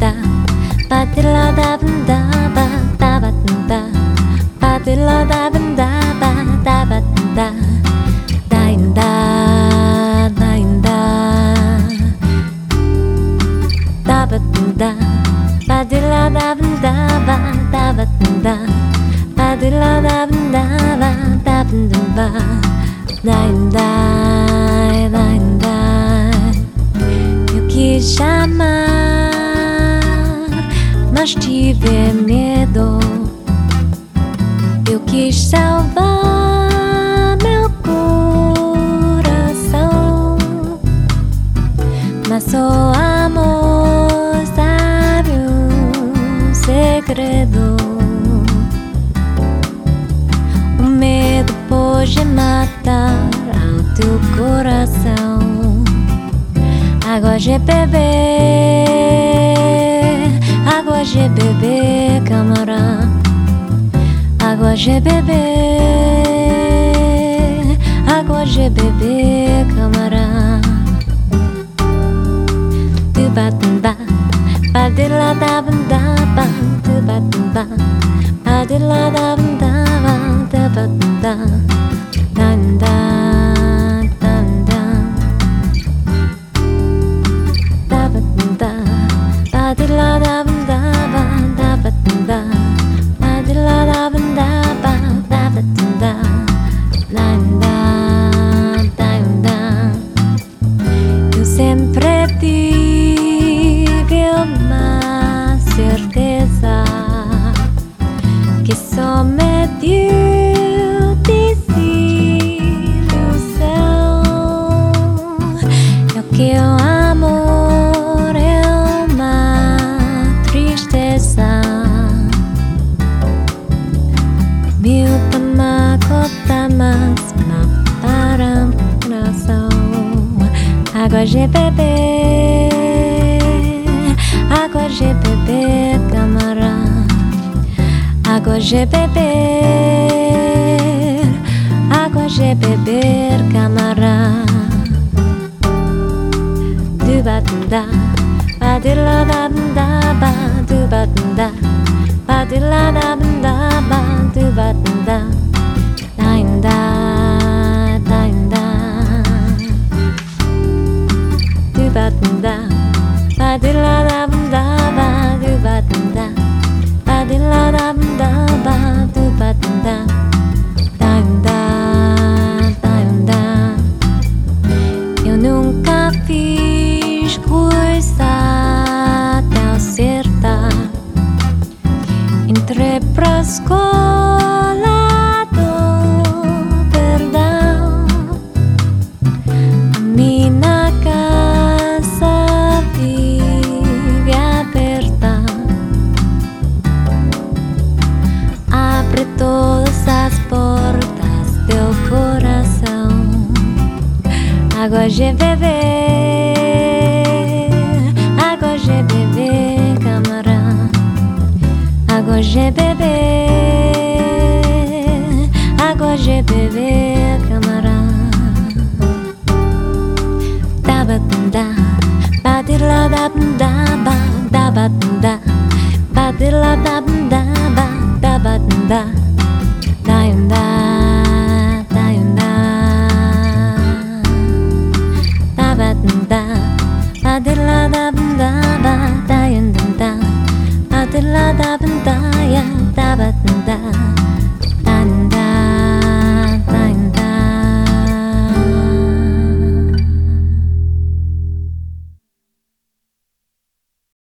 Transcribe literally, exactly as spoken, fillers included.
da ba di la da da ba da ba da ba di la da da ba da ba da da in da da in da da ba da ba di la da da ba da ba da ba di la da da ba da ba da in da da in da. Eu quis chamar, mas tive medo. Eu quis salvar meu coração, mas só amor sabe o segredo. O medo pode matar ao teu coração. Água de beber, água de beber, camarão. Água de beber, água de beber, camarão. Tubatunda, badila da bunda, tubatunda, badila da bunda, tubatunda, tanda. Ba di la da da ba da ba da ba di la da da ba da ba da da da da. Eu sempre tive uma certeza que só me deu desilusão. Eu que o amor é mil tamas para coração. Água de beber, água de beber, camarão. Água de beber, água de beber, camarão. Dubatunda, badila da da ba, dubatunda, badila da da ba, dubatunda, da da da da. Dubatunda, badila da da ba, dubatunda, badila da da ba, dubatunda, da da da. Eu nunca fiz coisa tão certa. Entrei pra escola do perdão. A minha casa vive aberta. Abre todas as portas do coração. Água de beber, água de beber, camarão. Água de beber, água de beber, camarão. Dabatunda, badila da da ba, dabatunda, badila da da ba, dabatunda, dainda, dainda. Dabatunda, badila da da ba, dainda. Badila da da ya da ba